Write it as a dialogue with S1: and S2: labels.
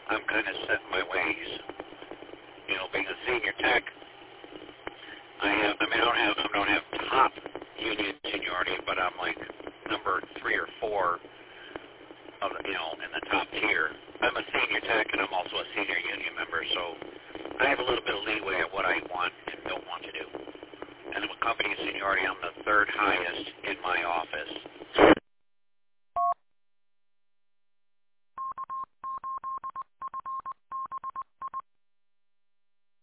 S1: I'm kind of set in my ways. You know, being a senior tech, I don't have top union seniority, but I'm like number 3 or 4 of the, in the top tier. I'm a senior tech, and I'm also a senior union member, so I have a little bit of leeway of what I want and don't want to do. And with company seniority, I'm the 3rd highest in my